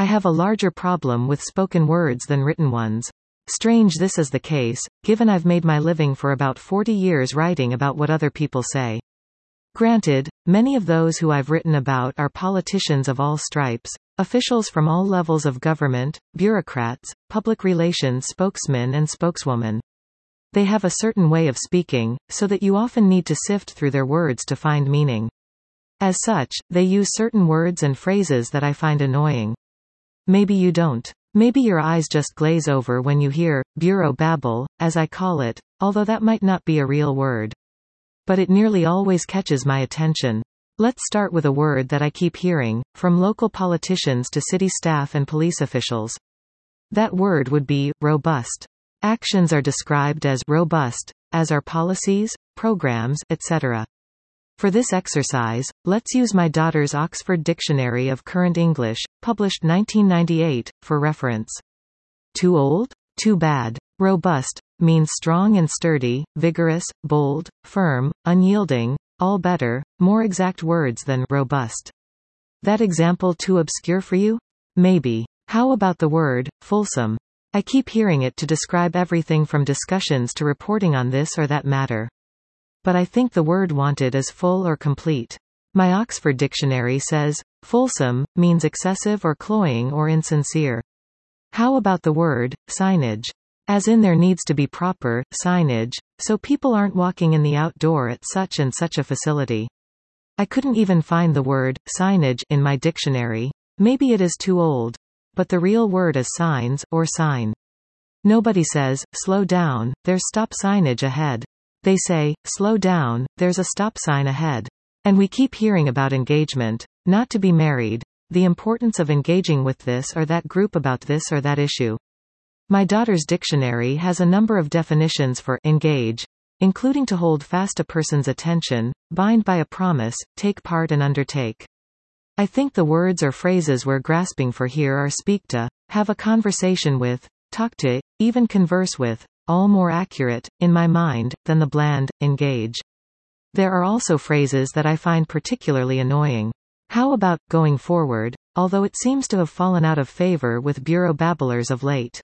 I have a larger problem with spoken words than written ones. Strange this is the case, given I've made my living for about 40 years writing about what other people say. Granted, many of those who I've written about are politicians of all stripes, officials from all levels of government, bureaucrats, public relations spokesmen and spokeswomen. They have a certain way of speaking, so that you often need to sift through their words to find meaning. As such, they use certain words and phrases that I find annoying. Maybe you don't. Maybe your eyes just glaze over when you hear bureau babble, as I call it, although that might not be a real word. But it nearly always catches my attention. Let's start with a word that I keep hearing, from local politicians to city staff and police officials. That word would be robust. Actions are described as robust, as are policies, programs, etc. For this exercise, let's use my daughter's Oxford Dictionary of Current English, published 1998, for reference. Too old? Too bad. Robust means strong and sturdy, vigorous, bold, firm, unyielding, all better, more exact words than robust. That example too obscure for you? Maybe. How about the word fulsome? I keep hearing it to describe everything from discussions to reporting on this or that matter. But I think the word wanted is full or complete. My Oxford Dictionary says, fulsome means excessive or cloying or insincere. How about the word signage? As in there needs to be proper signage, so people aren't walking in the outdoor at such and such a facility. I couldn't even find the word signage in my dictionary. Maybe it is too old. But the real word is signs, or sign. Nobody says, slow down, there's stop signage ahead. They say, slow down, there's a stop sign ahead. And we keep hearing about engagement, not to be married, the importance of engaging with this or that group about this or that issue. My daughter's dictionary has a number of definitions for engage, including to hold fast a person's attention, bind by a promise, take part and undertake. I think the words or phrases we're grasping for here are speak to, have a conversation with, talk to, even converse with, all more accurate, in my mind, than the bland, engage. There are also phrases that I find particularly annoying. How about, going forward, although it seems to have fallen out of favor with bureau babblers of late.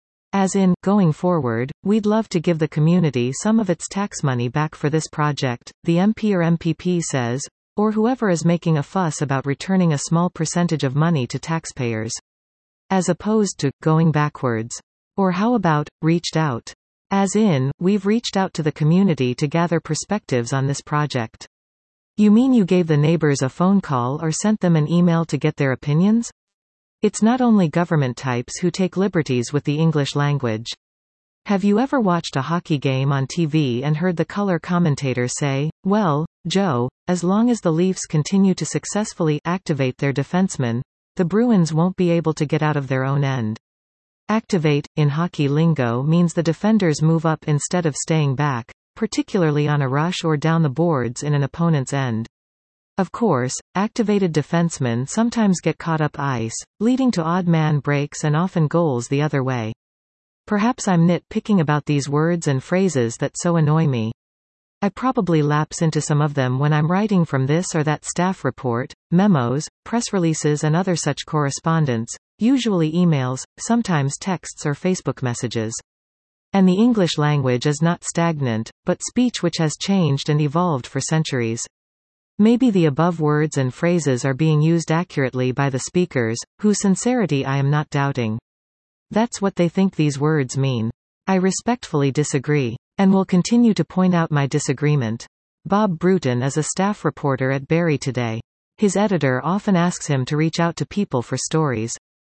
As in, going forward, we'd love to give the community some of its tax money back for this project, the MP or MPP says, or whoever is making a fuss about returning a small percentage of money to taxpayers. As opposed to, going backwards. Or how about, reached out? As in, we've reached out to the community to gather perspectives on this project. You mean you gave the neighbors a phone call or sent them an email to get their opinions? It's not only government types who take liberties with the English language. Have you ever watched a hockey game on TV and heard the color commentator say, well, Joe, as long as the Leafs continue to successfully activate their defensemen, the Bruins won't be able to get out of their own end. Activate, in hockey lingo, means the defenders move up instead of staying back, particularly on a rush or down the boards in an opponent's end. Of course, activated defensemen sometimes get caught up ice, leading to odd man breaks and often goals the other way. Perhaps I'm nitpicking about these words and phrases that so annoy me. I probably lapse into some of them when I'm writing from this or that staff report, memos, press releases and other such correspondence, usually emails, sometimes texts or Facebook messages. And the English language is not stagnant, but speech which has changed and evolved for centuries. Maybe the above words and phrases are being used accurately by the speakers, whose sincerity I am not doubting. That's what they think these words mean. I respectfully disagree. And will continue to point out my disagreement. Bob Bruton is a staff reporter at Barrie Today. His editor often asks him to reach out to people for stories.